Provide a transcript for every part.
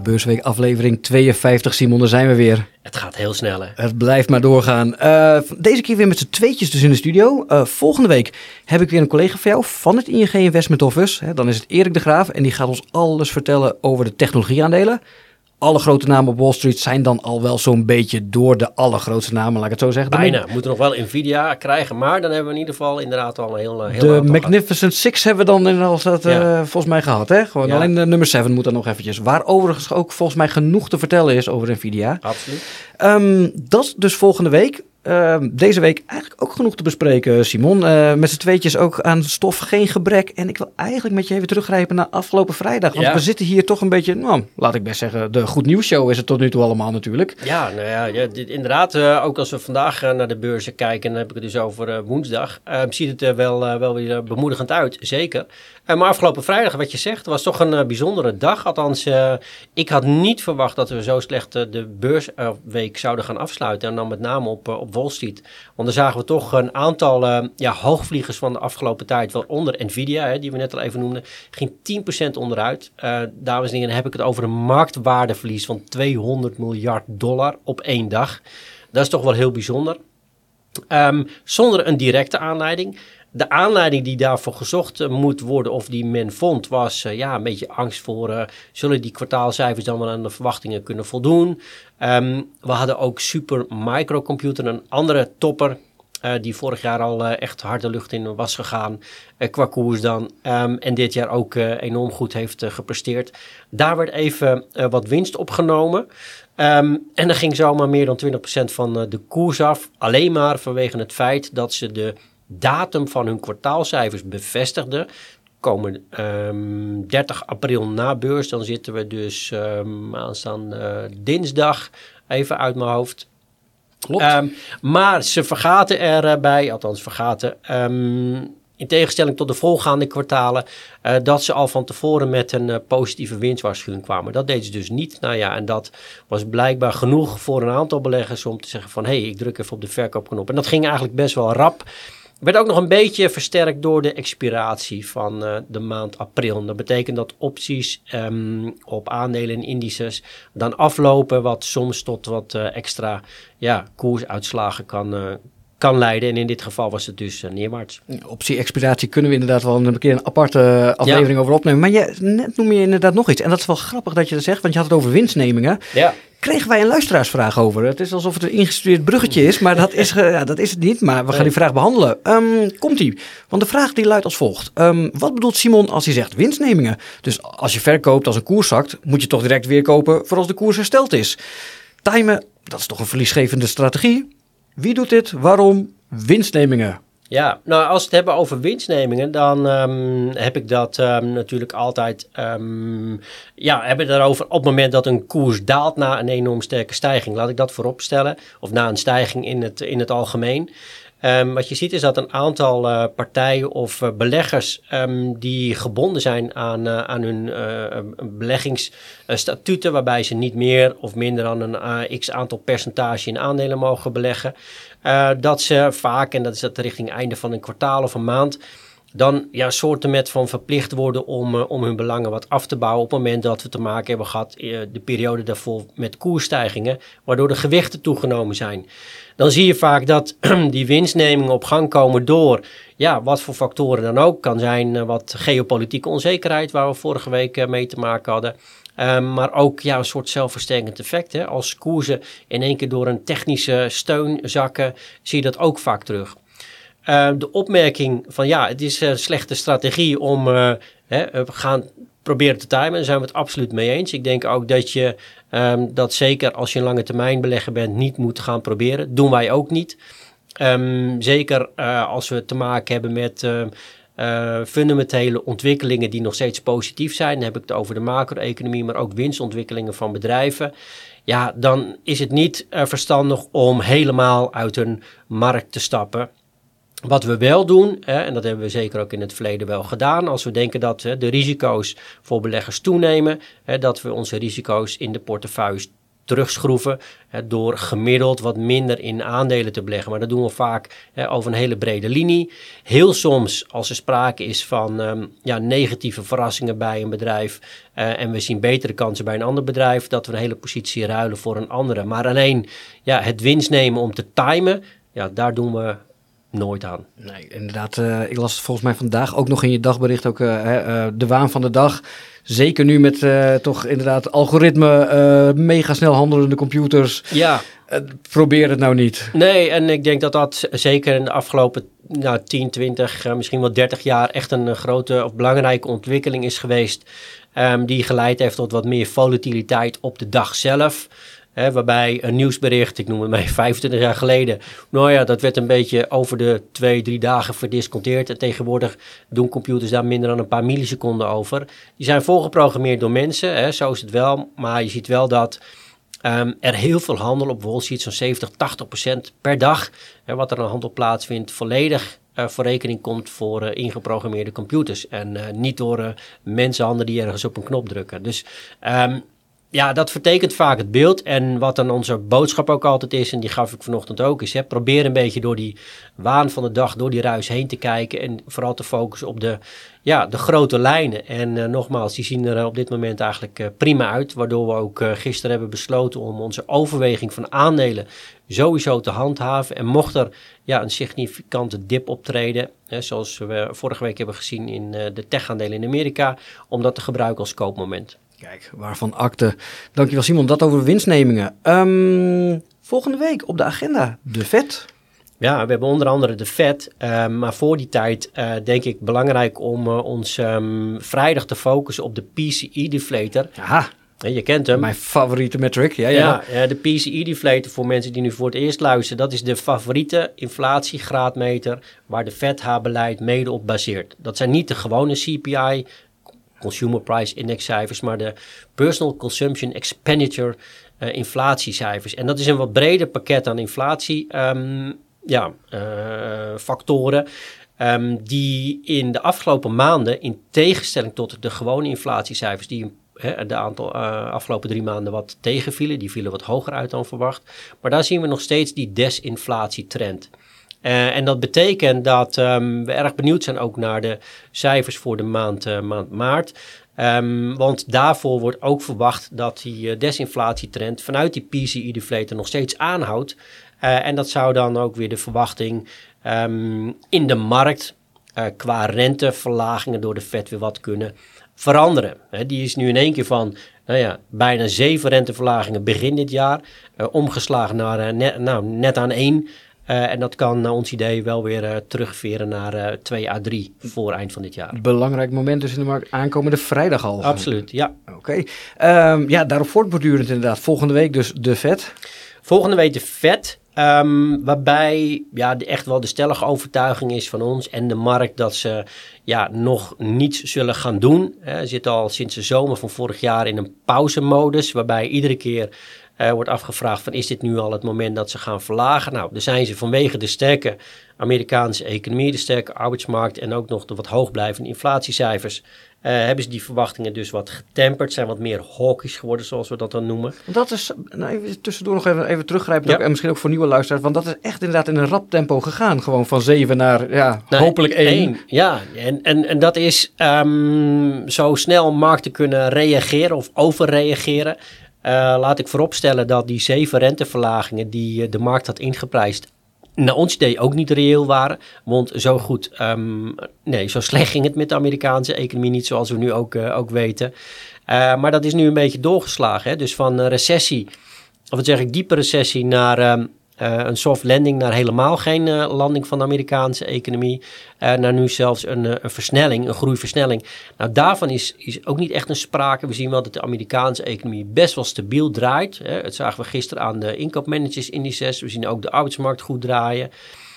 Beursweek aflevering 52, Simon, daar zijn we weer. Het gaat heel snel, hè? Het blijft maar doorgaan. Deze keer weer met z'n tweetjes dus in de studio. Volgende week heb ik weer een collega van jou van het ING Investment Office. Dan is het Erik de Graaf en die gaat ons alles vertellen over de technologieaandelen. Alle grote namen op Wall Street zijn dan al wel zo'n beetje door de allergrootste namen, laat ik het zo zeggen. Bijna. We moeten nog wel Nvidia krijgen, maar dan hebben we in ieder geval inderdaad al een heel de Magnificent Six hebben we dan inderdaad volgens mij gehad, hè? Gewoon alleen de nummer 7 moet dan nog eventjes. Waar overigens ook volgens mij genoeg te vertellen is over Nvidia. Absoluut. Dat dus volgende week. Deze week eigenlijk ook genoeg te bespreken, Simon. Met z'n tweetjes ook aan stof geen gebrek. En ik wil eigenlijk met je even teruggrijpen naar afgelopen vrijdag. Want we zitten hier toch een beetje, nou, laat ik best zeggen, de Goed Nieuws Show is het tot nu toe allemaal natuurlijk. Ja, nou ja, inderdaad, ook als we vandaag naar de beurzen kijken, dan heb ik het dus over woensdag, ziet het er wel weer bemoedigend uit, zeker. Maar afgelopen vrijdag, wat je zegt, was toch een bijzondere dag. Althans, ik had niet verwacht dat we zo slecht de beursweek zouden gaan afsluiten. En dan met name op Wall Street. Want dan zagen we toch een aantal hoogvliegers van de afgelopen tijd. Waaronder Nvidia, die we net al even noemden, ging 10% onderuit. Dames en heren, dan heb ik het over een marktwaardeverlies van $200 miljard op 1 dag. Dat is toch wel heel bijzonder. Zonder een directe aanleiding. De aanleiding die daarvoor gezocht moet worden of die men vond was een beetje angst voor zullen die kwartaalcijfers dan wel aan de verwachtingen kunnen voldoen. We hadden ook Supermicrocomputer, een andere topper die vorig jaar al echt hard de lucht in was gegaan qua koers dan. En dit jaar ook enorm goed heeft gepresteerd. Daar werd even wat winst opgenomen. En dan ging zomaar meer dan 20% van de koers af. Alleen maar vanwege het feit dat ze de datum van hun kwartaalcijfers bevestigden. Komen 30 april na beurs. Dan zitten we dus aanstaande dinsdag. Even uit mijn hoofd. Klopt. Maar ze vergaten erbij, in tegenstelling tot de voorgaande kwartalen, dat ze al van tevoren met een positieve winstwaarschuwing kwamen. Dat deden ze dus niet. Nou ja, en dat was blijkbaar genoeg voor een aantal beleggers om te zeggen van ik druk even op de verkoopknop. En dat ging eigenlijk best wel rap. Werd ook nog een beetje versterkt door de expiratie van de maand april. En dat betekent dat opties op aandelen en indices dan aflopen, wat soms tot wat extra koersuitslagen kan leiden. En in dit geval was het dus neerwaarts. Optie-expiratie kunnen we inderdaad wel een keer een aparte aflevering over opnemen. Maar net noem je inderdaad nog iets. En dat is wel grappig dat je dat zegt, want je had het over winstnemingen. Ja. Kregen wij een luisteraarsvraag over. Het is alsof het een ingestudeerd bruggetje is, maar dat is het niet. Maar we gaan die vraag behandelen. Komt-ie. Want de vraag die luidt als volgt. Wat bedoelt Simon als hij zegt winstnemingen? Dus als je verkoopt als een koers zakt, moet je toch direct weer kopen voor als de koers hersteld is. Timen, dat is toch een verliesgevende strategie? Wie doet dit? Waarom? Winstnemingen. Ja, nou als we het hebben over winstnemingen, dan heb ik dat natuurlijk altijd, heb ik daarover op het moment dat een koers daalt na een enorm sterke stijging. Laat ik dat voorop stellen, of na een stijging in het algemeen. Wat je ziet is dat een aantal partijen of beleggers die gebonden zijn aan hun beleggingsstatuten, waarbij ze niet meer of minder dan een x-aantal percentage in aandelen mogen beleggen, dat ze vaak, en dat is dat richting einde van een kwartaal of een maand, dan soorten van verplicht worden om hun belangen wat af te bouwen op het moment dat we te maken hebben gehad de periode daarvoor met koersstijgingen, waardoor de gewichten toegenomen zijn. Dan zie je vaak dat die winstnemingen op gang komen door wat voor factoren dan ook. Kan zijn wat geopolitieke onzekerheid, waar we vorige week mee te maken hadden. Maar ook een soort zelfversterkend effect. Hè. Als koersen in één keer door een technische steun zakken, zie je dat ook vaak terug. De opmerking van het is een slechte strategie om we gaan proberen te timen. Daar zijn we het absoluut mee eens. Ik denk ook dat je dat zeker als je een lange termijn belegger bent niet moet gaan proberen. Doen wij ook niet. Zeker als we te maken hebben met fundamentele ontwikkelingen die nog steeds positief zijn. Dan heb ik het over de macro-economie, maar ook winstontwikkelingen van bedrijven. Ja, dan is het niet verstandig om helemaal uit een markt te stappen. Wat we wel doen, en dat hebben we zeker ook in het verleden wel gedaan, als we denken dat de risico's voor beleggers toenemen, dat we onze risico's in de portefeuilles terugschroeven door gemiddeld wat minder in aandelen te beleggen. Maar dat doen we vaak over een hele brede linie. Heel soms als er sprake is van negatieve verrassingen bij een bedrijf en we zien betere kansen bij een ander bedrijf, dat we een hele positie ruilen voor een andere. Maar alleen het winst nemen om te timen, daar doen we nooit aan. Nee, inderdaad. Ik las het volgens mij vandaag ook nog in je dagbericht ook de waan van de dag. Zeker nu met toch inderdaad algoritme, mega snel handelende computers. Ja. Probeer het nou niet. Nee, en ik denk dat zeker in de afgelopen 10, 20, misschien wel 30 jaar echt een grote of belangrijke ontwikkeling is geweest. Die geleid heeft tot wat meer volatiliteit op de dag zelf. Waarbij een nieuwsbericht, ik noem het maar 25 jaar geleden, dat werd een beetje over de 2-3 dagen verdisconteerd. En tegenwoordig doen computers daar minder dan een paar milliseconden over. Die zijn voorgeprogrammeerd door mensen, zo is het wel. Maar je ziet wel dat er heel veel handel op Wall Street, zo'n 70-80% per dag, wat er aan handel plaatsvindt, volledig voor rekening komt voor ingeprogrammeerde computers. En niet door mensenhanden die ergens op een knop drukken. Dus dat vertekent vaak het beeld. En wat dan onze boodschap ook altijd is, en die gaf ik vanochtend ook, is probeer een beetje door die waan van de dag, door die ruis heen te kijken en vooral te focussen op de grote lijnen. En nogmaals, die zien er op dit moment eigenlijk prima uit, waardoor we ook gisteren hebben besloten om onze overweging van aandelen sowieso te handhaven. En mocht er een significante dip optreden, zoals we vorige week hebben gezien in de tech-aandelen in Amerika, om dat te gebruiken als koopmoment. Kijk, waarvan akte. Dankjewel Simon, dat over winstnemingen. Volgende week op de agenda, de Fed. Ja, we hebben onder andere de Fed, maar voor die tijd denk ik belangrijk om ons vrijdag te focussen op de PCE-deflator. Aha. Je kent hem. Mijn favoriete metric, ja. De PCE-deflator, voor mensen die nu voor het eerst luisteren, dat is de favoriete inflatiegraadmeter waar de Fed haar beleid mede op baseert. Dat zijn niet de gewone CPI, Consumer Price Index cijfers, maar de Personal Consumption Expenditure inflatiecijfers. En dat is een wat breder pakket aan inflatie factoren die in de afgelopen maanden, in tegenstelling tot de gewone inflatiecijfers die de aantal afgelopen 3 maanden wat tegenvielen, die vielen wat hoger uit dan verwacht, maar daar zien we nog steeds die desinflatietrend. En dat betekent dat we erg benieuwd zijn ook naar de cijfers voor de maand maart. Want daarvoor wordt ook verwacht dat die desinflatietrend vanuit die PCE-deflator nog steeds aanhoudt. En dat zou dan ook weer de verwachting in de markt qua renteverlagingen door de Fed weer wat kunnen veranderen. Die is nu in één keer van bijna 7 renteverlagingen begin dit jaar, omgeslagen naar net aan 1. En dat kan naar ons idee wel weer terugveren naar 2 à 3 voor eind van dit jaar. Belangrijk moment dus in de markt aankomende vrijdag al. Absoluut, ja. Oké. Daarop voortbordurend inderdaad. Volgende week dus de Fed. Volgende week de Fed. Waarbij echt wel de stellige overtuiging is van ons en de markt dat ze nog niets zullen gaan doen. Ze zitten al sinds de zomer van vorig jaar in een pauzemodus, waarbij iedere keer wordt afgevraagd van is dit nu al het moment dat ze gaan verlagen? Nou, daar zijn ze vanwege de sterke Amerikaanse economie, de sterke arbeidsmarkt en ook nog de wat hoogblijvende inflatiecijfers, hebben ze die verwachtingen dus wat getemperd, zijn wat meer hawkish geworden, zoals we dat dan noemen. Dat is, even tussendoor nog even teruggrijpen, en misschien ook voor nieuwe luisteraars, want dat is echt inderdaad in een rap tempo gegaan, gewoon van 7 naar hopelijk 1. Ja, en dat is zo snel markten kunnen reageren of overreageren. Laat ik vooropstellen dat die 7 renteverlagingen die de markt had ingeprijsd, naar ons idee ook niet reëel waren. Want zo goed, zo slecht ging het met de Amerikaanse economie niet, zoals we nu ook weten. Maar dat is nu een beetje doorgeslagen. Hè? Dus van recessie, of wat zeg ik, diepe recessie naar een soft landing, naar helemaal geen landing van de Amerikaanse economie. Naar nu zelfs een versnelling, een groeiversnelling. Nou, daarvan is ook niet echt een sprake. We zien wel dat de Amerikaanse economie best wel stabiel draait. Het zagen we gisteren aan de inkoopmanagersindices. We zien ook de arbeidsmarkt goed draaien.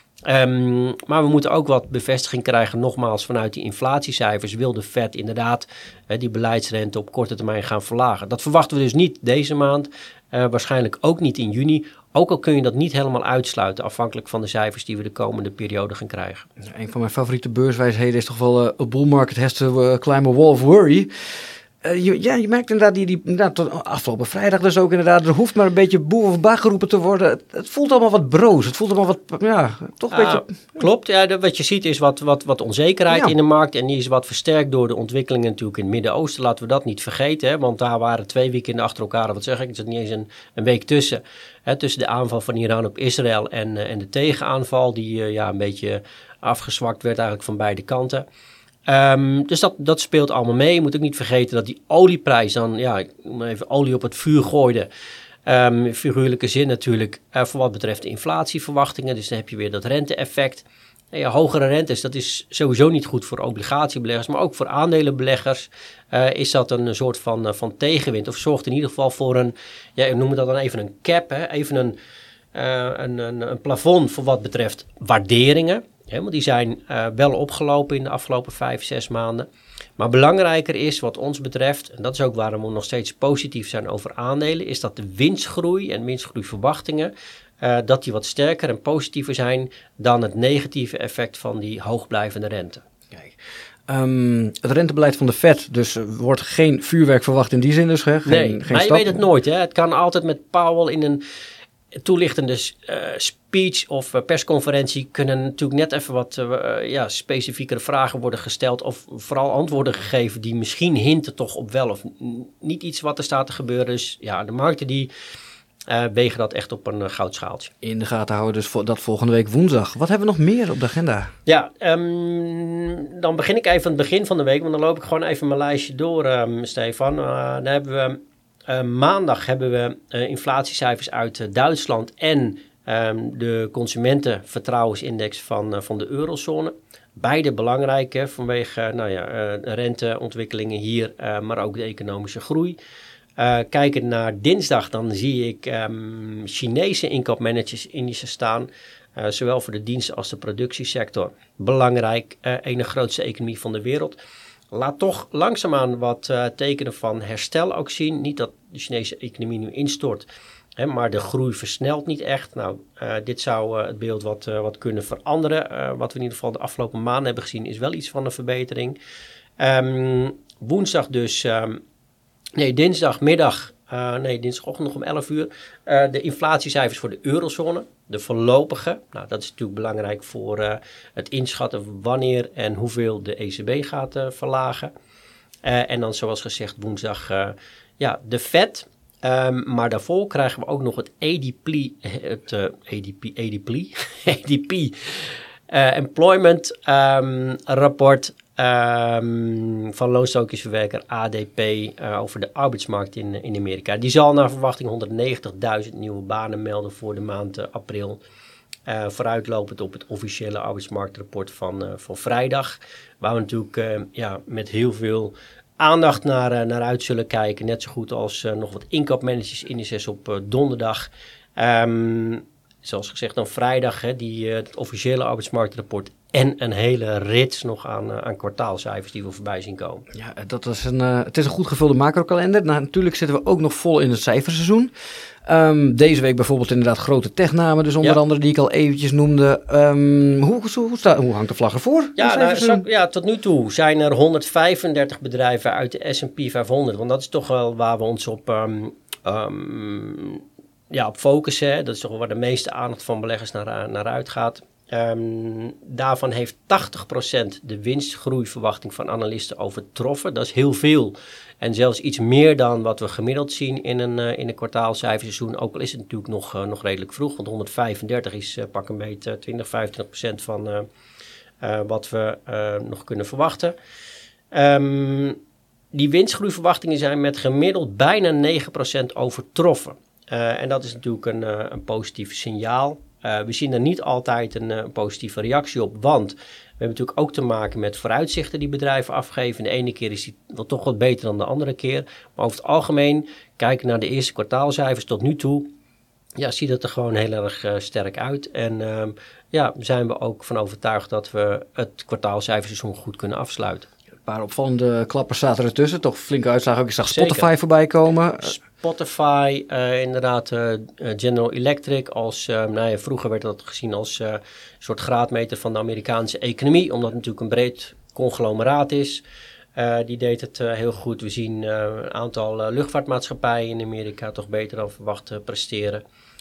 Maar we moeten ook wat bevestiging krijgen, nogmaals, vanuit die inflatiecijfers wil de Fed inderdaad die beleidsrente op korte termijn gaan verlagen. Dat verwachten we dus niet deze maand, waarschijnlijk ook niet in juni. Ook al kun je dat niet helemaal uitsluiten, afhankelijk van de cijfers die we de komende periode gaan krijgen. Een van mijn favoriete beurswijsheden is toch wel a bull market has to climb a wall of worry. Je merkt inderdaad tot afgelopen vrijdag dus ook inderdaad, er hoeft maar een beetje boe of ba geroepen te worden. Het voelt allemaal wat broos. Het voelt allemaal wat, toch een beetje... Klopt, wat je ziet is wat onzekerheid in de markt en die is wat versterkt door de ontwikkelingen natuurlijk in het Midden-Oosten. Laten we dat niet vergeten, hè, want daar waren 2 weekenden achter elkaar, wat zeg ik, er zit niet eens een week tussen. Hè, tussen de aanval van Iran op Israël en de tegenaanval die een beetje afgezwakt werd eigenlijk van beide kanten. Dus dat speelt allemaal mee. Je moet ook niet vergeten dat die olieprijs dan, ik moet even olie op het vuur gooide. Figuurlijke zin natuurlijk, voor wat betreft de inflatieverwachtingen. Dus dan heb je weer dat rente-effect. Hogere rentes, dat is sowieso niet goed voor obligatiebeleggers, maar ook voor aandelenbeleggers is dat een soort van tegenwind. Of zorgt in ieder geval voor een, we noemen dat dan even een cap, hè? Even een plafond voor wat betreft waarderingen. Ja, want die zijn wel opgelopen in de afgelopen 5-6 maanden. Maar belangrijker is wat ons betreft, en dat is ook waarom we nog steeds positief zijn over aandelen, is dat de winstgroei en winstgroeiverwachtingen, dat die wat sterker en positiever zijn dan het negatieve effect van die hoogblijvende rente. Kijk. Het rentebeleid van de Fed, dus wordt geen vuurwerk verwacht in die zin dus. Hè? Geen maar je weet het nooit. Hè? Het kan altijd met Powell in een toelichtende speech of persconferentie kunnen natuurlijk net even wat specifiekere vragen worden gesteld of vooral antwoorden gegeven die misschien hinten toch op wel of niet iets wat er staat te gebeuren. Dus de markten die wegen dat echt op een goudschaaltje. In de gaten houden dus dat volgende week woensdag. Wat hebben we nog meer op de agenda? Ja, dan begin ik even aan het begin van de week, want dan loop ik gewoon even mijn lijstje door, Stefan. Dan hebben we maandag inflatiecijfers uit Duitsland en de consumentenvertrouwensindex van de eurozone. Beide belangrijk vanwege renteontwikkelingen hier, maar ook de economische groei. Kijkend naar dinsdag, dan zie ik Chinese inkoopmanagersindices staan. Zowel voor de diensten als de productiesector. Belangrijk, ene grootste economie van de wereld. Laat toch langzaamaan wat tekenen van herstel ook zien. Niet dat de Chinese economie nu instort, maar de groei versnelt niet echt. Nou, dit zou het beeld wat kunnen veranderen. Wat we in ieder geval de afgelopen maanden hebben gezien is wel iets van een verbetering. Woensdag dus, dinsdagochtend nog om 11 uur. De inflatiecijfers voor de eurozone, de voorlopige. Nou, dat is natuurlijk belangrijk voor het inschatten wanneer en hoeveel de ECB gaat verlagen. En dan zoals gezegd woensdag de Fed. Maar daarvoor krijgen we ook nog het ADP Employment rapport van loonstokjesverwerker ADP over de arbeidsmarkt in Amerika. Die zal naar verwachting 190.000 nieuwe banen melden voor de maand april. Vooruitlopend op het officiële arbeidsmarktrapport van vrijdag. Waar we natuurlijk met heel veel aandacht naar uit zullen kijken. Net zo goed als nog wat inkoopmanagersindices op donderdag. Zoals gezegd dan vrijdag het officiële arbeidsmarktrapport. En een hele rits nog aan kwartaalcijfers die we voorbij zien komen. Ja, het is een goed gevulde macrokalender. Nou, natuurlijk zitten we ook nog vol in het cijferseizoen. Deze week bijvoorbeeld inderdaad grote technamen, dus onder andere die ik al eventjes noemde. Hoe hangt de vlag ervoor? Tot nu toe zijn er 135 bedrijven uit de S&P 500. Want dat is toch wel waar we ons op focussen. Dat is toch wel waar de meeste aandacht van beleggers naar uitgaat. Daarvan heeft 80% de winstgroeiverwachting van analisten overtroffen. Dat is heel veel. En zelfs iets meer dan wat we gemiddeld zien in een kwartaalcijferseizoen. Ook al is het natuurlijk nog redelijk vroeg. Want 135 is pak een beetje 20-25% van wat we nog kunnen verwachten. Die winstgroeiverwachtingen zijn met gemiddeld bijna 9% overtroffen. En dat is natuurlijk een positief signaal. We zien er niet altijd een positieve reactie op, want we hebben natuurlijk ook te maken met vooruitzichten die bedrijven afgeven. De ene keer is die wel toch wat beter dan de andere keer. Maar over het algemeen, kijken naar de eerste kwartaalcijfers tot nu toe, ziet het er gewoon heel erg sterk uit. En zijn we ook van overtuigd dat we het kwartaalcijferseizoen goed kunnen afsluiten. Een paar opvallende klappers zaten ertussen, toch flinke uitslagen ook. Ik zag Spotify voorbij komen. Spotify, inderdaad General Electric. Vroeger werd dat gezien als een soort graadmeter van de Amerikaanse economie, omdat het natuurlijk een breed conglomeraat is. Die deed het heel goed. We zien een aantal luchtvaartmaatschappijen in Amerika toch beter dan verwacht presteren.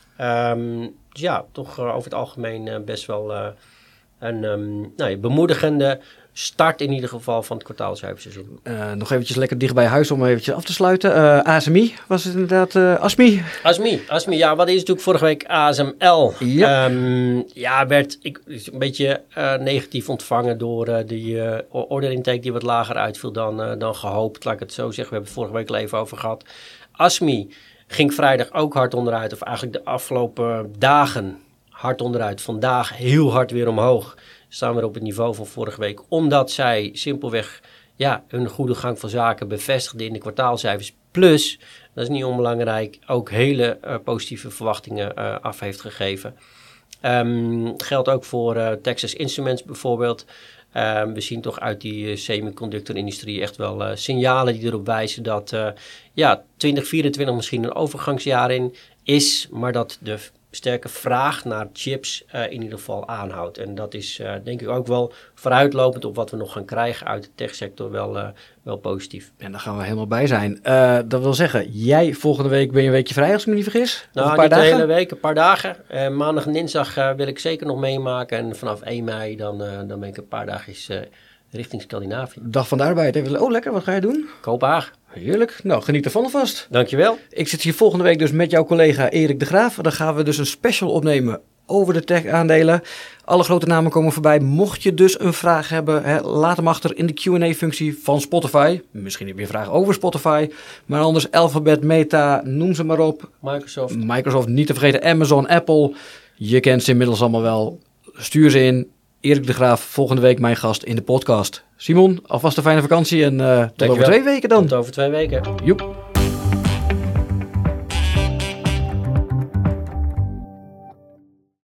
Toch over het algemeen best wel een bemoedigende start in ieder geval van het kwartaalcijferseizoen. Nog eventjes lekker dicht bij huis om eventjes af te sluiten. ASMI was het inderdaad ASMI? ASMI, ja, wat is natuurlijk vorige week ASML? Ja. Werd een beetje negatief ontvangen door die order intake die wat lager uitviel dan gehoopt. Laat ik het zo zeggen, we hebben het vorige week al even over gehad. ASMI ging vrijdag ook hard onderuit, of eigenlijk de afgelopen dagen hard onderuit. Vandaag heel hard weer omhoog. Staan we op het niveau van vorige week. Omdat zij simpelweg hun goede gang van zaken bevestigden in de kwartaalcijfers. Plus, dat is niet onbelangrijk, ook hele positieve verwachtingen af heeft gegeven. Geldt ook voor Texas Instruments bijvoorbeeld. We zien toch uit die semiconductorindustrie echt wel signalen die erop wijzen dat 2024 misschien een overgangsjaar in is, maar dat de sterke vraag naar chips in ieder geval aanhoudt. En dat is denk ik ook wel vooruitlopend op wat we nog gaan krijgen uit de techsector wel positief. En daar gaan we helemaal bij zijn. Dat wil zeggen, jij volgende week ben je een weekje vrij als ik me niet vergis? Nou, een paar niet dagen? de hele week, een paar dagen. Maandag en dinsdag wil ik zeker nog meemaken. En vanaf 1 mei dan ben ik een paar dagjes richting Scandinavië. Dag van de arbeid. Oh, lekker. Wat ga je doen? Kopenhagen. Heerlijk. Nou, geniet ervan alvast. Dankjewel. Ik zit hier volgende week dus met jouw collega Erik de Graaf. Dan gaan we dus een special opnemen over de tech-aandelen. Alle grote namen komen voorbij. Mocht je dus een vraag hebben, laat hem achter in de Q&A-functie van Spotify. Misschien heb je een vraag over Spotify. Maar anders Alphabet, Meta, noem ze maar op. Microsoft, niet te vergeten. Amazon, Apple. Je kent ze inmiddels allemaal wel. Stuur ze in. Erik de Graaf, volgende week mijn gast in de podcast. Simon, alvast een fijne vakantie en tot over 2 weken dan. Tot over 2 weken. Joep.